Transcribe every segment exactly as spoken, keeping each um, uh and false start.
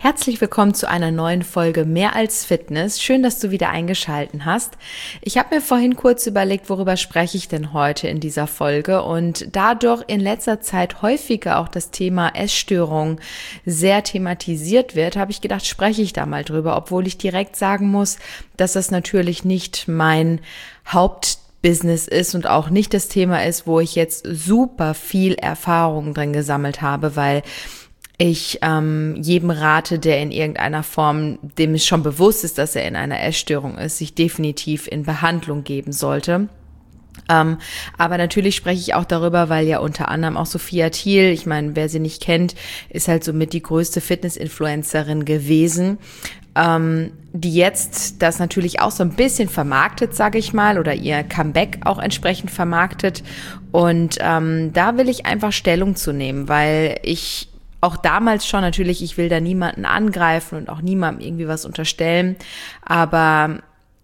Herzlich willkommen zu einer neuen Folge Mehr als Fitness. Schön, dass du wieder eingeschaltet hast. Ich habe mir vorhin kurz überlegt, worüber spreche ich denn heute in dieser Folge, und da doch in letzter Zeit häufiger auch das Thema Essstörung sehr thematisiert wird, habe ich gedacht, spreche ich da mal drüber, obwohl ich direkt sagen muss, dass das natürlich nicht mein Hauptbusiness ist und auch nicht das Thema ist, wo ich jetzt super viel Erfahrung drin gesammelt habe, weil ich ähm, jedem rate, der in irgendeiner Form, dem es schon bewusst ist, dass er in einer Essstörung ist, sich definitiv in Behandlung geben sollte. Ähm, aber natürlich spreche ich auch darüber, weil ja unter anderem auch Sophia Thiel, ich meine, wer sie nicht kennt, ist halt somit die größte Fitness-Influencerin gewesen, ähm, die jetzt das natürlich auch so ein bisschen vermarktet, sage ich mal, oder ihr Comeback auch entsprechend vermarktet. Und ähm, da will ich einfach Stellung zu nehmen, weil ich auch damals schon, natürlich, ich will da niemanden angreifen und auch niemandem irgendwie was unterstellen, aber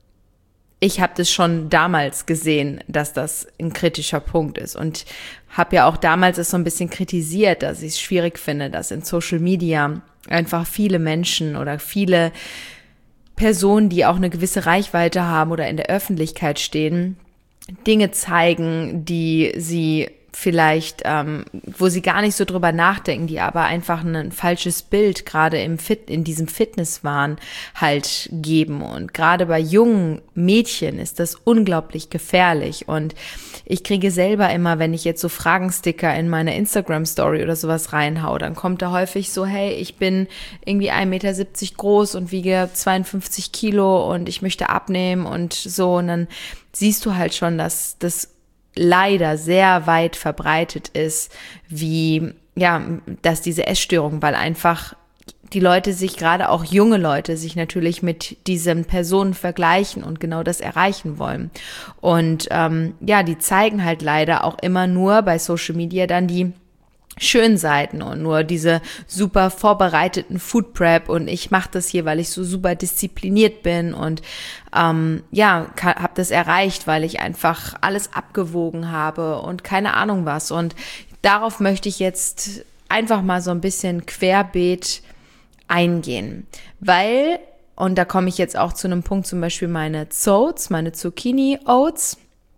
ich habe das schon damals gesehen, dass das ein kritischer Punkt ist, und habe ja auch damals es so ein bisschen kritisiert, dass ich es schwierig finde, dass in Social Media einfach viele Menschen oder viele Personen, die auch eine gewisse Reichweite haben oder in der Öffentlichkeit stehen, Dinge zeigen, die sie vielleicht, ähm, wo sie gar nicht so drüber nachdenken, die aber einfach ein falsches Bild gerade im Fit, in diesem Fitnesswahn halt geben. Und gerade bei jungen Mädchen ist das unglaublich gefährlich. Und ich kriege selber immer, wenn ich jetzt so Fragensticker in meine Instagram-Story oder sowas reinhau, dann kommt da häufig so, hey, ich bin irgendwie ein Meter siebzig groß und wiege zweiundfünfzig Kilo und ich möchte abnehmen und so. Und dann siehst du halt schon, dass das leider sehr weit verbreitet ist, wie, ja, dass diese Essstörung, weil einfach die Leute sich, gerade auch junge Leute, sich natürlich mit diesen Personen vergleichen und genau das erreichen wollen. Und ähm, ja, die zeigen halt leider auch immer nur bei Social Media dann die schönen Seiten und nur diese super vorbereiteten Food Prep, und ich mache das hier, weil ich so super diszipliniert bin und ähm, ja, habe das erreicht, weil ich einfach alles abgewogen habe und keine Ahnung was. Und darauf möchte ich jetzt einfach mal so ein bisschen querbeet eingehen, weil, und da komme ich jetzt auch zu einem Punkt, zum Beispiel meine Zoats, meine Zucchini Oats,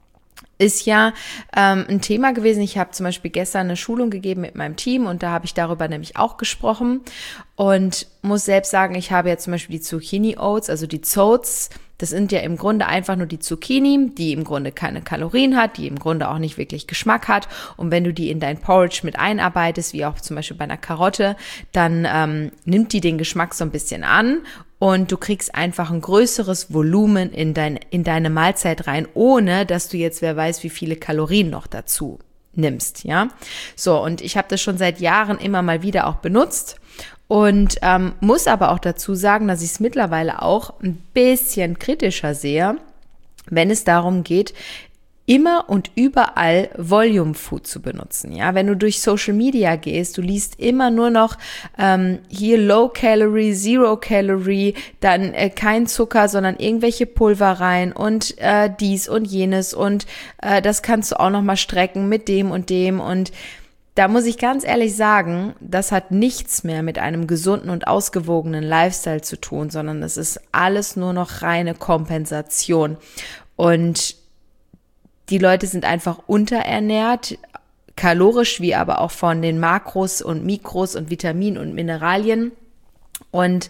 ist ja ähm, ein Thema gewesen. Ich habe zum Beispiel gestern eine Schulung gegeben mit meinem Team, und da habe ich darüber nämlich auch gesprochen und muss selbst sagen, ich habe ja zum Beispiel die Zucchini Oats, also die Zoats, das sind ja im Grunde einfach nur die Zucchini, die im Grunde keine Kalorien hat, die im Grunde auch nicht wirklich Geschmack hat, und wenn du die in dein Porridge mit einarbeitest, wie auch zum Beispiel bei einer Karotte, dann ähm, nimmt die den Geschmack so ein bisschen an. Und du kriegst einfach ein größeres Volumen in, dein, in deine Mahlzeit rein, ohne dass du jetzt, wer weiß, wie viele Kalorien noch dazu nimmst, ja. So, und ich habe das schon seit Jahren immer mal wieder auch benutzt und ähm, muss aber auch dazu sagen, dass ich es mittlerweile auch ein bisschen kritischer sehe, wenn es darum geht, immer und überall Volume Food zu benutzen, ja, wenn du durch Social Media gehst, du liest immer nur noch ähm, hier Low Calorie, Zero Calorie, dann äh, kein Zucker, sondern irgendwelche Pulvereien und äh, dies und jenes, und äh, das kannst du auch noch mal strecken mit dem und dem, und da muss ich ganz ehrlich sagen, das hat nichts mehr mit einem gesunden und ausgewogenen Lifestyle zu tun, sondern das ist alles nur noch reine Kompensation. Und die Leute sind einfach unterernährt, kalorisch wie aber auch von den Makros und Mikros und Vitaminen und Mineralien. Und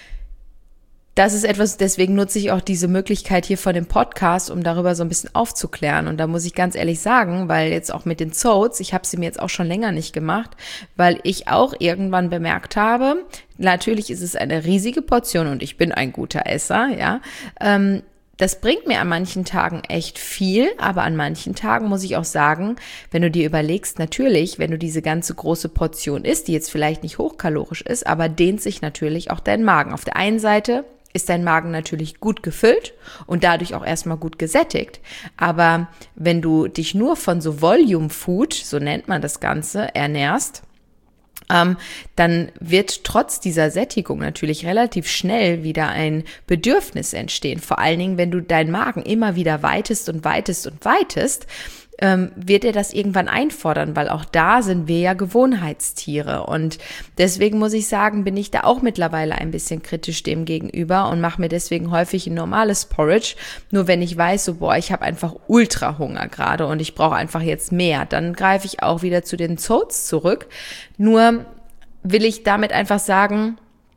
das ist etwas, deswegen nutze ich auch diese Möglichkeit hier von dem Podcast, um darüber so ein bisschen aufzuklären. Und da muss ich ganz ehrlich sagen, weil jetzt auch mit den Zoats, ich habe sie mir jetzt auch schon länger nicht gemacht, weil ich auch irgendwann bemerkt habe, natürlich ist es eine riesige Portion und ich bin ein guter Esser, ja, ähm, das bringt mir an manchen Tagen echt viel, aber an manchen Tagen muss ich auch sagen, wenn du dir überlegst, natürlich, wenn du diese ganze große Portion isst, die jetzt vielleicht nicht hochkalorisch ist, aber dehnt sich natürlich auch dein Magen. Auf der einen Seite ist dein Magen natürlich gut gefüllt und dadurch auch erstmal gut gesättigt. Aber wenn du dich nur von so Volume Food, so nennt man das Ganze, ernährst, ähm, dann wird trotz dieser Sättigung natürlich relativ schnell wieder ein Bedürfnis entstehen. Vor allen Dingen, wenn du deinen Magen immer wieder weitest und weitest und weitest, ähm, wird er das irgendwann einfordern, weil auch da sind wir ja Gewohnheitstiere. Und deswegen muss ich sagen, bin ich da auch mittlerweile ein bisschen kritisch dem gegenüber und mache mir deswegen häufig ein normales Porridge. Nur wenn ich weiß, so boah, ich habe einfach ultra Hunger gerade und ich brauche einfach jetzt mehr, dann greife ich auch wieder zu den Zoats zurück. Nur will ich damit einfach sagen,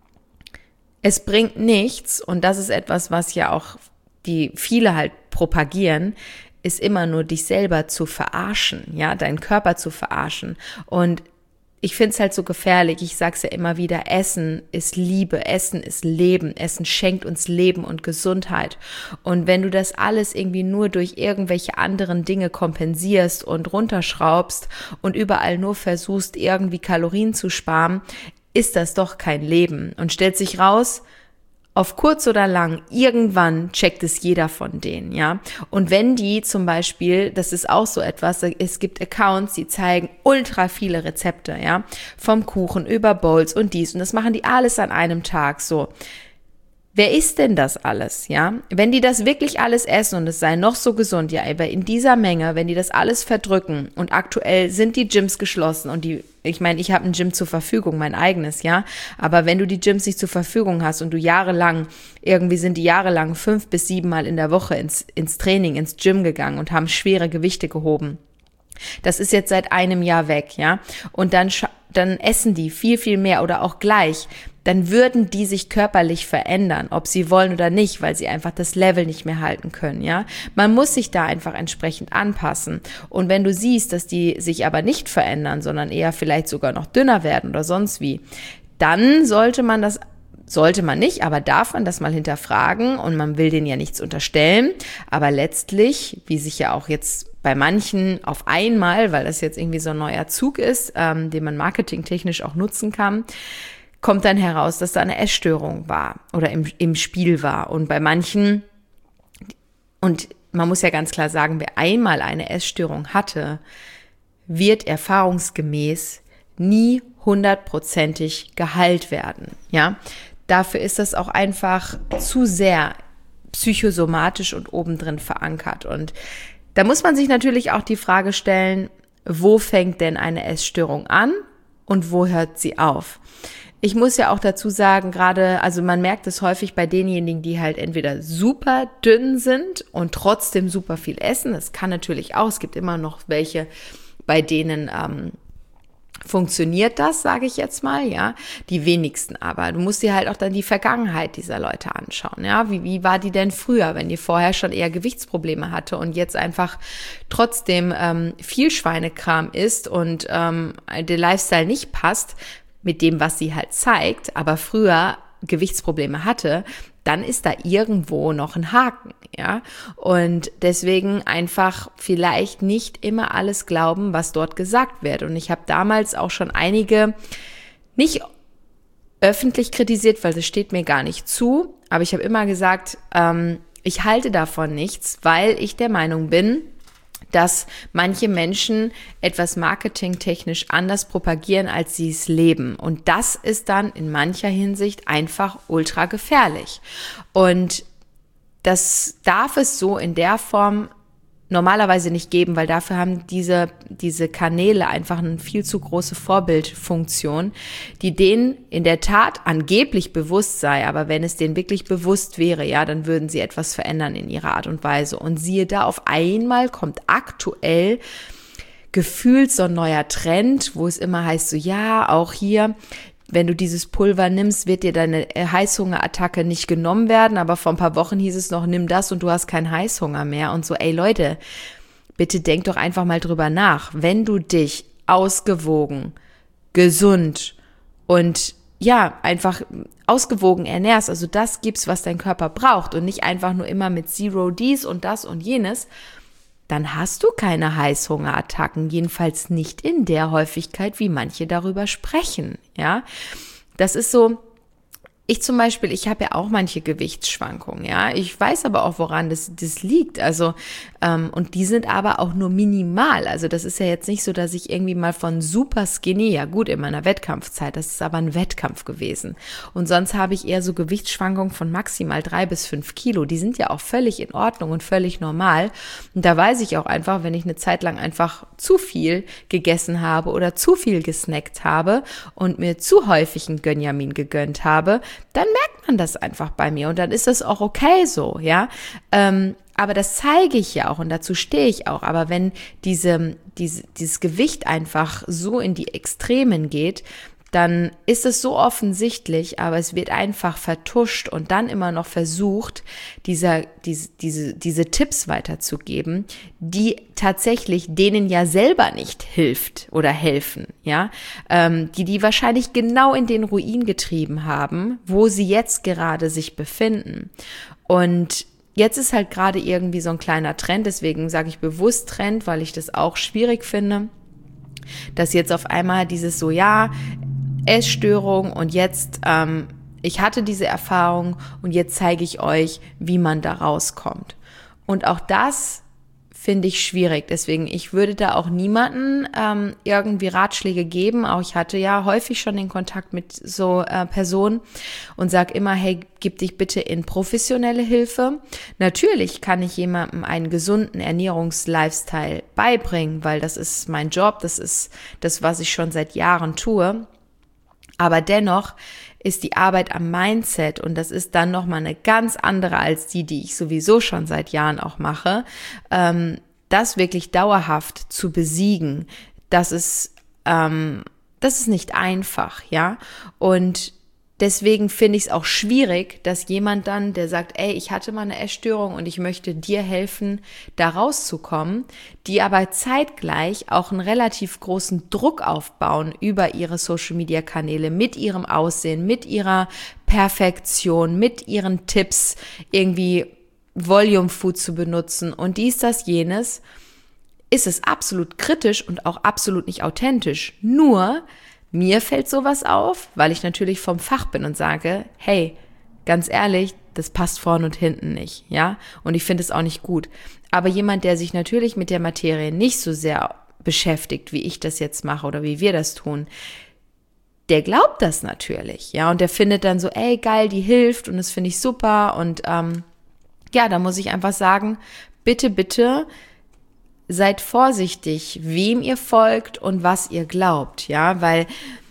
es bringt nichts, und das ist etwas, was ja auch die viele halt propagieren, ist immer nur dich selber zu verarschen, ja, deinen Körper zu verarschen. Und ich finde es halt so gefährlich, ich sag's ja immer wieder, Essen ist Liebe, Essen ist Leben, Essen schenkt uns Leben und Gesundheit. Und wenn du das alles irgendwie nur durch irgendwelche anderen Dinge kompensierst und runterschraubst und überall nur versuchst, irgendwie Kalorien zu sparen, ist das doch kein Leben. Und stellt sich raus, auf kurz oder lang, irgendwann checkt es jeder von denen, ja. Und wenn die zum Beispiel, das ist auch so etwas, es gibt Accounts, die zeigen ultra viele Rezepte, ja. Vom Kuchen über Bowls und dies. Und das machen die alles an einem Tag, so. Wer isst denn das alles, ja? Wenn die das wirklich alles essen und es sei noch so gesund, ja, aber in dieser Menge, wenn die das alles verdrücken und aktuell sind die Gyms geschlossen und die, ich meine, ich habe ein Gym zur Verfügung, mein eigenes, ja, aber wenn du die Gyms nicht zur Verfügung hast und du jahrelang, irgendwie sind die jahrelang fünf bis sieben Mal in der Woche ins, ins Training, ins Gym gegangen und haben schwere Gewichte gehoben. Das ist jetzt seit einem Jahr weg, ja, und dann, dann essen die viel, viel mehr oder auch gleich, dann würden die sich körperlich verändern, ob sie wollen oder nicht, weil sie einfach das Level nicht mehr halten können, ja. Man muss sich da einfach entsprechend anpassen. Und wenn du siehst, dass die sich aber nicht verändern, sondern eher vielleicht sogar noch dünner werden oder sonst wie, dann sollte man das Sollte man nicht, aber darf man das mal hinterfragen, und man will denen ja nichts unterstellen, aber letztlich, wie sich ja auch jetzt bei manchen auf einmal, weil das jetzt irgendwie so ein neuer Zug ist, ähm, den man marketingtechnisch auch nutzen kann, kommt dann heraus, dass da eine Essstörung war oder im, im Spiel war. Und bei manchen, und man muss ja ganz klar sagen, wer einmal eine Essstörung hatte, wird erfahrungsgemäß nie hundertprozentig geheilt werden, ja. Dafür ist das auch einfach zu sehr psychosomatisch und obendrin verankert. Und da muss man sich natürlich auch die Frage stellen, wo fängt denn eine Essstörung an und wo hört sie auf? Ich muss ja auch dazu sagen, gerade, also man merkt es häufig bei denjenigen, die halt entweder super dünn sind und trotzdem super viel essen. Das kann natürlich auch, es gibt immer noch welche, bei denen ähm, funktioniert das, sage ich jetzt mal, ja, die wenigsten aber. Du musst dir halt auch dann die Vergangenheit dieser Leute anschauen, ja, wie, wie war die denn früher, wenn die vorher schon eher Gewichtsprobleme hatte und jetzt einfach trotzdem ähm, viel Schweinekram isst und ähm, der Lifestyle nicht passt mit dem, was sie halt zeigt, aber früher Gewichtsprobleme hatte, dann ist da irgendwo noch ein Haken, ja. Und deswegen einfach vielleicht nicht immer alles glauben, was dort gesagt wird. Und ich habe damals auch schon einige nicht öffentlich kritisiert, weil das steht mir gar nicht zu. Aber ich habe immer gesagt, ähm, ich halte davon nichts, weil ich der Meinung bin, dass manche Menschen etwas marketingtechnisch anders propagieren, als sie es leben. Und das ist dann in mancher Hinsicht einfach ultra gefährlich. Und das darf es so in der Form normalerweise nicht geben, weil dafür haben diese, diese Kanäle einfach eine viel zu große Vorbildfunktion, die denen in der Tat angeblich bewusst sei, aber wenn es denen wirklich bewusst wäre, ja, dann würden sie etwas verändern in ihrer Art und Weise. Und siehe da, auf einmal kommt aktuell gefühlt so ein neuer Trend, wo es immer heißt, so ja, auch hier, wenn du dieses Pulver nimmst, wird dir deine Heißhungerattacke nicht genommen werden, aber vor ein paar Wochen hieß es noch, nimm das und du hast keinen Heißhunger mehr und so, ey Leute, bitte denk doch einfach mal drüber nach, wenn du dich ausgewogen, gesund und ja, einfach ausgewogen ernährst, also das gibst, was dein Körper braucht und nicht einfach nur immer mit Zero dies und das und jenes, dann hast du keine Heißhungerattacken, jedenfalls nicht in der Häufigkeit, wie manche darüber sprechen, ja. Das ist so, Ich zum Beispiel, ich habe ja auch manche Gewichtsschwankungen, ja. Ich weiß aber auch, woran das, das liegt. Also, ähm, und die sind aber auch nur minimal. Also das ist ja jetzt nicht so, dass ich irgendwie mal von super skinny, ja gut, in meiner Wettkampfzeit, das ist aber ein Wettkampf gewesen. Und sonst habe ich eher so Gewichtsschwankungen von maximal drei bis fünf Kilo. Die sind ja auch völlig in Ordnung und völlig normal. Und da weiß ich auch einfach, wenn ich eine Zeit lang einfach zu viel gegessen habe oder zu viel gesnackt habe und mir zu häufig ein Gönjamin gegönnt habe, dann merkt man das einfach bei mir und dann ist das auch okay so, ja. Ähm, aber das zeige ich ja auch und dazu stehe ich auch. Aber wenn diese, diese, dieses Gewicht einfach so in die Extremen geht, dann ist es so offensichtlich, aber es wird einfach vertuscht und dann immer noch versucht, dieser, diese, diese, diese Tipps weiterzugeben, die tatsächlich denen ja selber nicht hilft oder helfen, ja, ähm, die die wahrscheinlich genau in den Ruin getrieben haben, wo sie jetzt gerade sich befinden. Und jetzt ist halt gerade irgendwie so ein kleiner Trend, deswegen sage ich bewusst Trend, weil ich das auch schwierig finde, dass jetzt auf einmal dieses so, ja, Essstörung und jetzt, ähm, ich hatte diese Erfahrung und jetzt zeige ich euch, wie man da rauskommt. Und auch das finde ich schwierig. Deswegen, ich würde da auch niemanden ähm, irgendwie Ratschläge geben. Auch ich hatte ja häufig schon den Kontakt mit so äh, Personen und sage immer, hey, gib dich bitte in professionelle Hilfe. Natürlich kann ich jemandem einen gesunden Ernährungs-Lifestyle beibringen, weil das ist mein Job, das ist das, was ich schon seit Jahren tue. Aber dennoch ist die Arbeit am Mindset, und das ist dann nochmal eine ganz andere als die, die ich sowieso schon seit Jahren auch mache, ähm, das wirklich dauerhaft zu besiegen, das ist, ähm, das ist nicht einfach, ja, und deswegen finde ich es auch schwierig, dass jemand dann, der sagt, ey, ich hatte mal eine Essstörung und ich möchte dir helfen, da rauszukommen, die aber zeitgleich auch einen relativ großen Druck aufbauen über ihre Social-Media-Kanäle, mit ihrem Aussehen, mit ihrer Perfektion, mit ihren Tipps, irgendwie Volume Food zu benutzen und dies, das, jenes, ist es absolut kritisch und auch absolut nicht authentisch. Nur mir fällt sowas auf, weil ich natürlich vom Fach bin und sage, hey, ganz ehrlich, das passt vorne und hinten nicht, ja? Und ich finde es auch nicht gut. Aber jemand, der sich natürlich mit der Materie nicht so sehr beschäftigt, wie ich das jetzt mache oder wie wir das tun, der glaubt das natürlich, ja? Und der findet dann so, ey, geil, die hilft und das finde ich super. Und ähm, ja, da muss ich einfach sagen, bitte, bitte, seid vorsichtig, wem ihr folgt und was ihr glaubt, ja, weil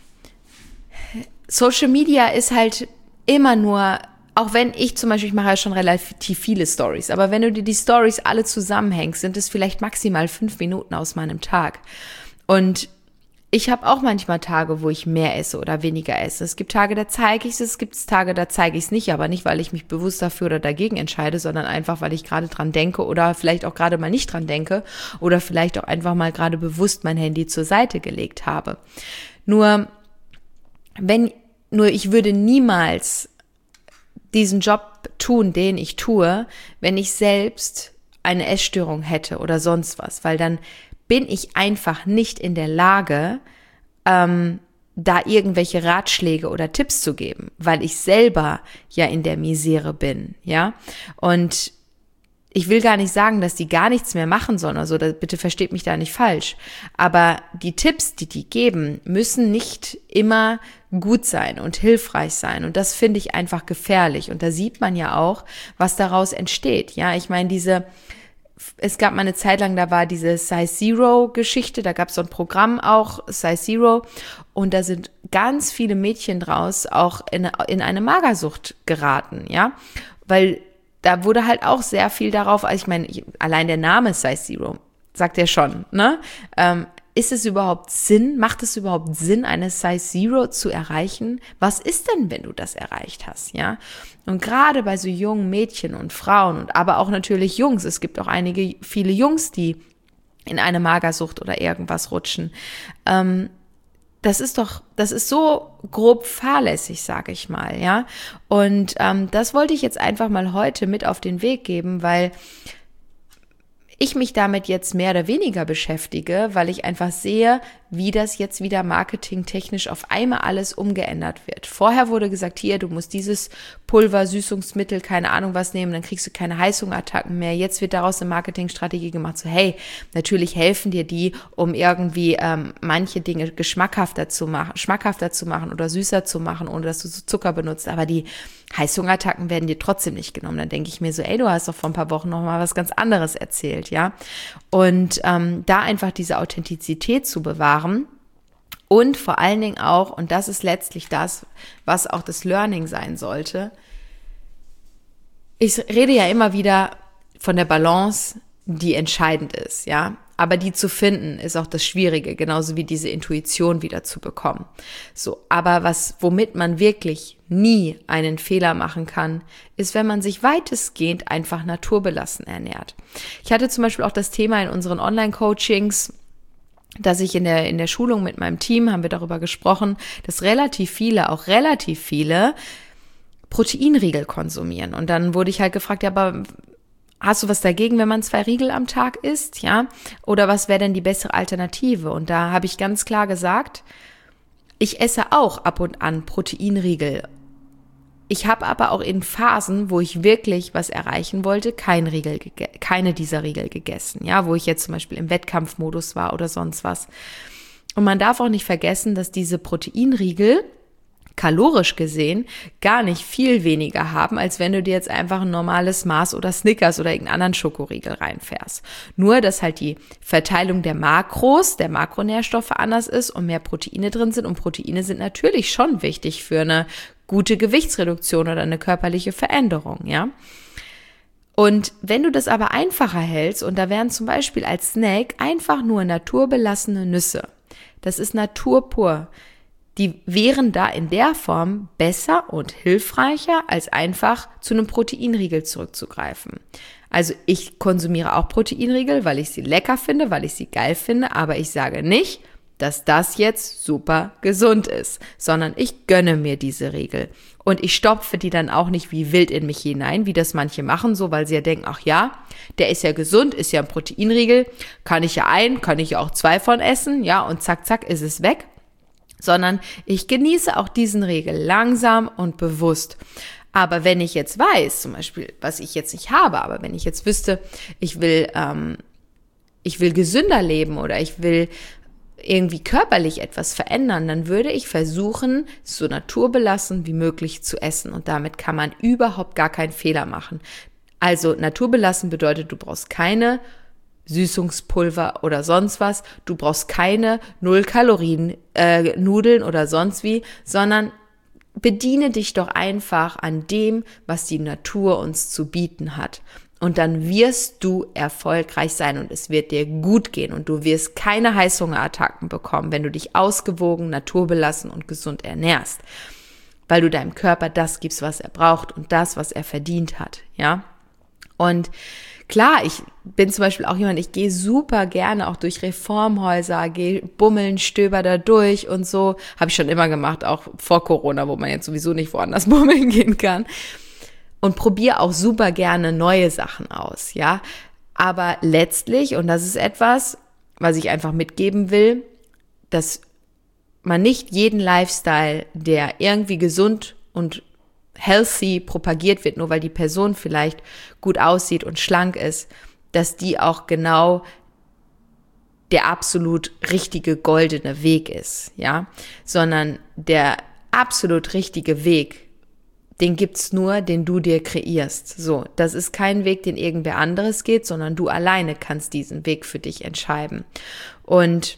Social Media ist halt immer nur, auch wenn ich zum Beispiel, ich mache ja schon relativ viele Stories, aber wenn du dir die Stories alle zusammenhängst, sind es vielleicht maximal fünf Minuten aus meinem Tag. Und ich habe auch manchmal Tage, wo ich mehr esse oder weniger esse. Es gibt Tage, da zeige ich es, es gibt Tage, da zeige ich es nicht, aber nicht, weil ich mich bewusst dafür oder dagegen entscheide, sondern einfach, weil ich gerade dran denke oder vielleicht auch gerade mal nicht dran denke oder vielleicht auch einfach mal gerade bewusst mein Handy zur Seite gelegt habe. Nur, wenn, nur ich würde niemals diesen Job tun, den ich tue, wenn ich selbst eine Essstörung hätte oder sonst was, weil dann bin ich einfach nicht in der Lage, ähm, da irgendwelche Ratschläge oder Tipps zu geben, weil ich selber ja in der Misere bin, ja. Und ich will gar nicht sagen, dass die gar nichts mehr machen sollen, also da, bitte versteht mich da nicht falsch. Aber die Tipps, die die geben, müssen nicht immer gut sein und hilfreich sein. Und das finde ich einfach gefährlich. Und da sieht man ja auch, was daraus entsteht. Ja, ich meine, diese Es gab mal eine Zeit lang, da war diese Size Zero Geschichte, da gab es so ein Programm auch, Size Zero, und da sind ganz viele Mädchen draus auch in, in eine Magersucht geraten, ja, weil da wurde halt auch sehr viel darauf, also ich meine, allein der Name Size Zero sagt ja schon, ne, ähm, ist es überhaupt Sinn, macht es überhaupt Sinn, eine Size Zero zu erreichen? Was ist denn, wenn du das erreicht hast, ja? Und gerade bei so jungen Mädchen und Frauen und aber auch natürlich Jungs, es gibt auch einige, viele Jungs, die in eine Magersucht oder irgendwas rutschen. Ähm, das ist doch, das ist so grob fahrlässig, sage ich mal, ja? Und ähm, das wollte ich jetzt einfach mal heute mit auf den Weg geben, weil ich mich damit jetzt mehr oder weniger beschäftige, weil ich einfach sehe, wie das jetzt wieder marketingtechnisch auf einmal alles umgeändert wird. Vorher wurde gesagt, hier, du musst dieses Pulver, Süßungsmittel, keine Ahnung was nehmen, dann kriegst du keine Heißhungerattacken mehr. Jetzt wird daraus eine Marketingstrategie gemacht, so hey, natürlich helfen dir die, um irgendwie ähm, manche Dinge geschmackhafter zu machen, schmackhafter zu machen oder süßer zu machen, ohne dass du so Zucker benutzt, aber die Heißhungerattacken werden dir trotzdem nicht genommen. Dann denke ich mir so, ey, du hast doch vor ein paar Wochen noch mal was ganz anderes erzählt, ja. Und ähm, da einfach diese Authentizität zu bewahren und vor allen Dingen auch, und das ist letztlich das, was auch das Learning sein sollte, ich rede ja immer wieder von der Balance, die entscheidend ist, ja. Aber die zu finden, ist auch das Schwierige, genauso wie diese Intuition wieder zu bekommen. So, aber was, womit man wirklich nie einen Fehler machen kann, ist, wenn man sich weitestgehend einfach naturbelassen ernährt. Ich hatte zum Beispiel auch das Thema in unseren Online-Coachings, dass ich in der, in der Schulung mit meinem Team, haben wir darüber gesprochen, dass relativ viele, auch relativ viele Proteinriegel konsumieren. Und dann wurde ich halt gefragt, ja, aber hast du was dagegen, wenn man zwei Riegel am Tag isst, ja? Oder was wäre denn die bessere Alternative? Und da habe ich ganz klar gesagt, ich esse auch ab und an Proteinriegel. Ich habe aber auch in Phasen, wo ich wirklich was erreichen wollte, kein Riegel, keine dieser Riegel gegessen, ja? Wo ich jetzt zum Beispiel im Wettkampfmodus war oder sonst was. Und man darf auch nicht vergessen, dass diese Proteinriegel kalorisch gesehen gar nicht viel weniger haben, als wenn du dir jetzt einfach ein normales Mars oder Snickers oder irgendeinen anderen Schokoriegel reinfährst. Nur, dass halt die Verteilung der Makros, der Makronährstoffe anders ist und mehr Proteine drin sind. Und Proteine sind natürlich schon wichtig für eine gute Gewichtsreduktion oder eine körperliche Veränderung, ja. Und wenn du das aber einfacher hältst, und da wären zum Beispiel als Snack einfach nur naturbelassene Nüsse, das ist Natur pur, die wären da in der Form besser und hilfreicher, als einfach zu einem Proteinriegel zurückzugreifen. Also ich konsumiere auch Proteinriegel, weil ich sie lecker finde, weil ich sie geil finde, aber ich sage nicht, dass das jetzt super gesund ist, sondern ich gönne mir diese Riegel. Und ich stopfe die dann auch nicht wie wild in mich hinein, wie das manche machen, so weil sie ja denken, ach ja, der ist ja gesund, ist ja ein Proteinriegel, kann ich ja ein, kann ich ja auch zwei von essen, ja, und zack, zack, ist es weg. Sondern ich genieße auch diesen Riegel langsam und bewusst. Aber wenn ich jetzt weiß, zum Beispiel, was ich jetzt nicht habe, aber wenn ich jetzt wüsste, ich will, ähm, ich will gesünder leben oder ich will irgendwie körperlich etwas verändern, dann würde ich versuchen, so naturbelassen wie möglich zu essen. Und damit kann man überhaupt gar keinen Fehler machen. Also naturbelassen bedeutet, du brauchst keine Süßungspulver oder sonst was. Du brauchst keine Null-Kalorien-Nudeln oder sonst wie, sondern bediene dich doch einfach an dem, was die Natur uns zu bieten hat. Und dann wirst du erfolgreich sein und es wird dir gut gehen und du wirst keine Heißhungerattacken bekommen, wenn du dich ausgewogen, naturbelassen und gesund ernährst, weil du deinem Körper das gibst, was er braucht und das, was er verdient hat, ja. Und klar, ich bin zum Beispiel auch jemand, ich gehe super gerne auch durch Reformhäuser, gehe bummeln, stöber da durch und so. Habe ich schon immer gemacht, auch vor Corona, wo man jetzt sowieso nicht woanders bummeln gehen kann. Und probiere auch super gerne neue Sachen aus, ja. Aber letztlich, und das ist etwas, was ich einfach mitgeben will, dass man nicht jeden Lifestyle, der irgendwie gesund und healthy propagiert wird, nur weil die Person vielleicht gut aussieht und schlank ist, dass die auch genau der absolut richtige goldene Weg ist, ja, sondern der absolut richtige Weg, den gibt's nur, den du dir kreierst. So, das ist kein Weg, den irgendwer anderes geht, sondern du alleine kannst diesen Weg für dich entscheiden. Und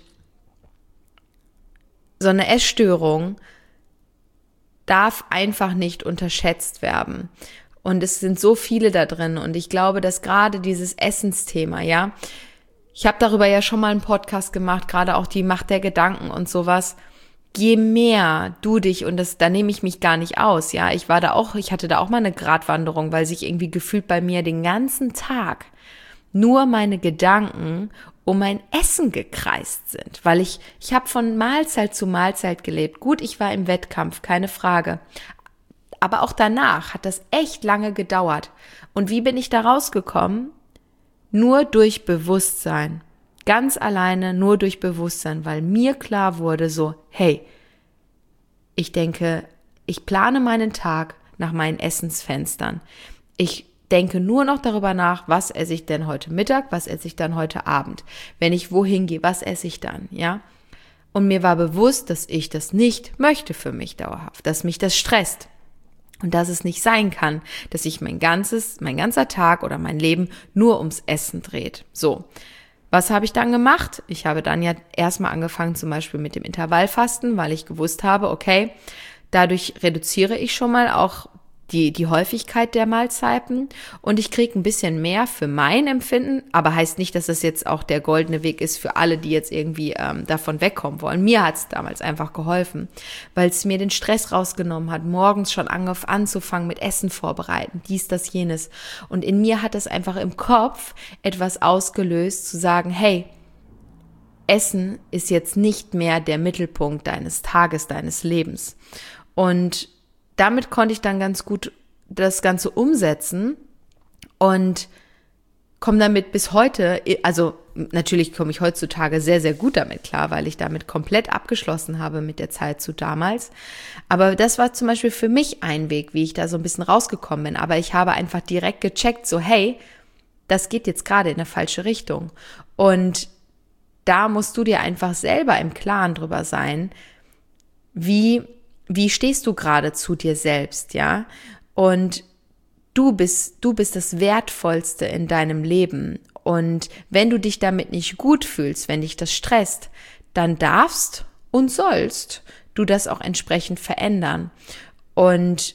so eine Essstörung darf einfach nicht unterschätzt werden. Und es sind so viele da drin. Und ich glaube, dass gerade dieses Essensthema, ja, ich habe darüber ja schon mal einen Podcast gemacht, gerade auch die Macht der Gedanken und sowas. Je mehr du dich, und das, da nehme ich mich gar nicht aus, ja, ich war da auch, ich hatte da auch mal eine Gratwanderung, weil sich irgendwie gefühlt bei mir den ganzen Tag nur meine Gedanken um mein Essen gekreist sind, weil ich, ich habe von Mahlzeit zu Mahlzeit gelebt. Gut, ich war im Wettkampf, keine Frage. Aber auch danach hat das echt lange gedauert. Und wie bin ich da rausgekommen? Nur durch Bewusstsein. Ganz alleine, nur durch Bewusstsein, weil mir klar wurde so, hey, ich denke, ich plane meinen Tag nach meinen Essensfenstern. Ich denke nur noch darüber nach, was esse ich denn heute Mittag, was esse ich dann heute Abend. Wenn ich wohin gehe, was esse ich dann, ja? Und mir war bewusst, dass ich das nicht möchte für mich dauerhaft, dass mich das stresst. Und dass es nicht sein kann, dass sich mein ganzes, mein ganzer Tag oder mein Leben nur ums Essen dreht. So, was habe ich dann gemacht? Ich habe dann ja erstmal angefangen zum Beispiel mit dem Intervallfasten, weil ich gewusst habe, okay, dadurch reduziere ich schon mal auch die, die Häufigkeit der Mahlzeiten und ich kriege ein bisschen mehr für mein Empfinden, aber heißt nicht, dass das jetzt auch der goldene Weg ist für alle, die jetzt irgendwie ähm, davon wegkommen wollen. Mir hat es damals einfach geholfen, weil es mir den Stress rausgenommen hat, morgens schon angef- anzufangen mit Essen vorbereiten, dies, das, jenes. Und in mir hat es einfach im Kopf etwas ausgelöst, zu sagen, hey, Essen ist jetzt nicht mehr der Mittelpunkt deines Tages, deines Lebens. Und damit konnte ich dann ganz gut das Ganze umsetzen und komme damit bis heute, also natürlich komme ich heutzutage sehr, sehr gut damit klar, weil ich damit komplett abgeschlossen habe mit der Zeit zu damals. Aber das war zum Beispiel für mich ein Weg, wie ich da so ein bisschen rausgekommen bin. Aber ich habe einfach direkt gecheckt, so hey, das geht jetzt gerade in eine falsche Richtung. Und da musst du dir einfach selber im Klaren drüber sein, wie Wie stehst du gerade zu dir selbst, ja? Und du bist, du bist das Wertvollste in deinem Leben. Und wenn du dich damit nicht gut fühlst, wenn dich das stresst, dann darfst und sollst du das auch entsprechend verändern. Und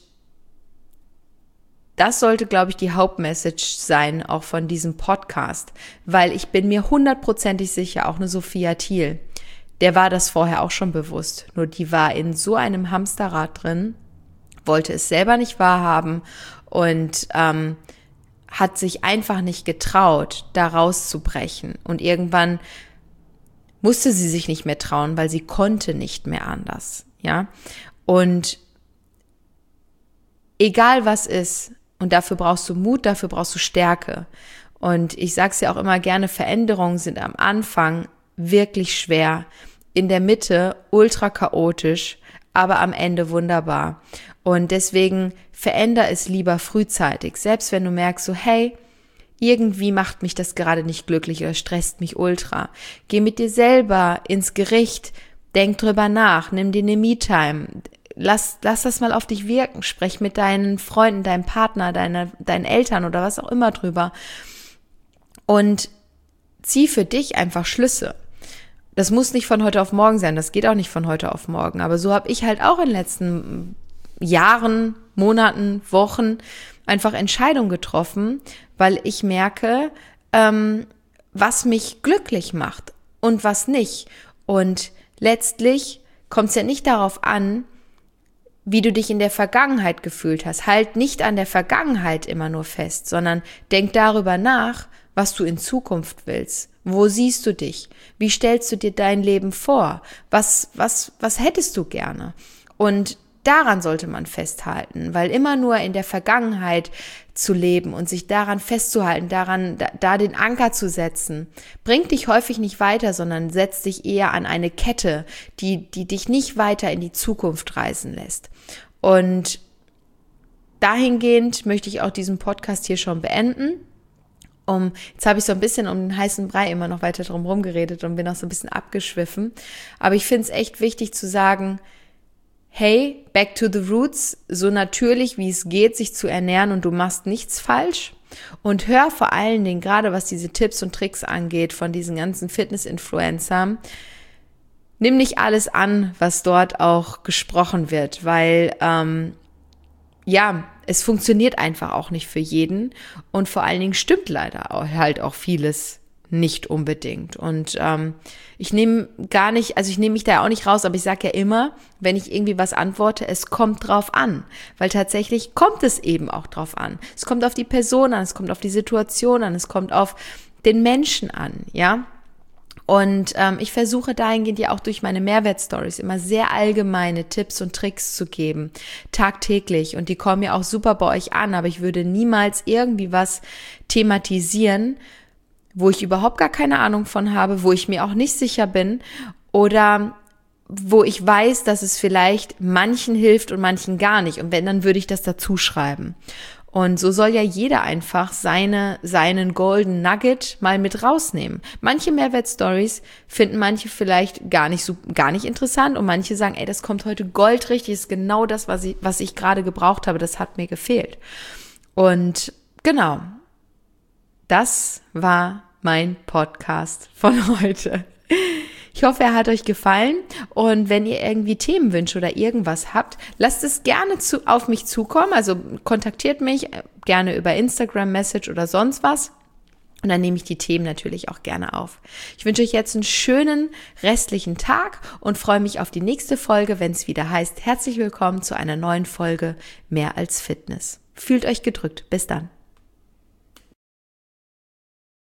das sollte, glaube ich, die Hauptmessage sein, auch von diesem Podcast. Weil ich bin mir hundertprozentig sicher, auch eine Sophia Thiel, der war das vorher auch schon bewusst. Nur die war in so einem Hamsterrad drin, wollte es selber nicht wahrhaben und ähm, hat sich einfach nicht getraut, da rauszubrechen. Und irgendwann musste sie sich nicht mehr trauen, weil sie konnte nicht mehr anders. Ja, und egal was ist, und dafür brauchst du Mut, dafür brauchst du Stärke. Und ich sage es ja auch immer gerne, Veränderungen sind am Anfang wirklich schwer, in der Mitte ultra chaotisch, aber am Ende wunderbar. Und deswegen veränder es lieber frühzeitig, selbst wenn du merkst so, hey, irgendwie macht mich das gerade nicht glücklich oder stresst mich ultra. Geh mit dir selber ins Gericht, denk drüber nach, nimm dir eine Me-Time, lass, lass das mal auf dich wirken, sprech mit deinen Freunden, deinem Partner, deiner, deinen Eltern oder was auch immer drüber und zieh für dich einfach Schlüsse. Das muss nicht von heute auf morgen sein, das geht auch nicht von heute auf morgen, aber so habe ich halt auch in den letzten Jahren, Monaten, Wochen einfach Entscheidungen getroffen, weil ich merke, ähm, was mich glücklich macht und was nicht. Und letztlich kommt es ja nicht darauf an, wie du dich in der Vergangenheit gefühlt hast. Halt nicht an der Vergangenheit immer nur fest, sondern denk darüber nach, was du in Zukunft willst. Wo siehst du dich? Wie stellst du dir dein Leben vor? Was, was, was hättest du gerne? Und daran sollte man festhalten, weil immer nur in der Vergangenheit zu leben und sich daran festzuhalten, daran, da, da den Anker zu setzen, bringt dich häufig nicht weiter, sondern setzt dich eher an eine Kette, die, die dich nicht weiter in die Zukunft reisen lässt. Und dahingehend möchte ich auch diesen Podcast hier schon beenden. Um, jetzt habe ich so ein bisschen um den heißen Brei immer noch weiter drum herum geredet und bin auch so ein bisschen abgeschwiffen. Aber ich finde es echt wichtig zu sagen, hey, back to the roots, so natürlich wie es geht, sich zu ernähren und du machst nichts falsch. Und hör vor allen Dingen, gerade was diese Tipps und Tricks angeht von diesen ganzen Fitness-Influencern, nimm nicht alles an, was dort auch gesprochen wird, weil ähm, ja, es funktioniert einfach auch nicht für jeden und vor allen Dingen stimmt leider auch, halt auch vieles nicht unbedingt. Und ähm, ich nehme gar nicht, also ich nehme mich da auch nicht raus, aber ich sage ja immer, wenn ich irgendwie was antworte, es kommt drauf an, weil tatsächlich kommt es eben auch drauf an. Es kommt auf die Person an, es kommt auf die Situation an, es kommt auf den Menschen an, ja. Und ähm, ich versuche dahingehend ja auch durch meine Mehrwertstories immer sehr allgemeine Tipps und Tricks zu geben, tagtäglich. Und die kommen ja auch super bei euch an, aber ich würde niemals irgendwie was thematisieren, wo ich überhaupt gar keine Ahnung von habe, wo ich mir auch nicht sicher bin oder wo ich weiß, dass es vielleicht manchen hilft und manchen gar nicht. Und wenn, dann würde ich das dazu schreiben. Und so soll ja jeder einfach seine, seinen Golden Nugget mal mit rausnehmen. Manche Mehrwertstories finden manche vielleicht gar nicht so, gar nicht interessant und manche sagen, ey, das kommt heute goldrichtig, ist genau das, was ich, was ich gerade gebraucht habe, das hat mir gefehlt. Und genau, das war mein Podcast von heute. Ich hoffe, er hat euch gefallen und wenn ihr irgendwie Themenwünsche oder irgendwas habt, lasst es gerne zu, auf mich zukommen, also kontaktiert mich gerne über Instagram, Message oder sonst was und dann nehme ich die Themen natürlich auch gerne auf. Ich wünsche euch jetzt einen schönen restlichen Tag und freue mich auf die nächste Folge, wenn es wieder heißt, herzlich willkommen zu einer neuen Folge Mehr als Fitness. Fühlt euch gedrückt. Bis dann.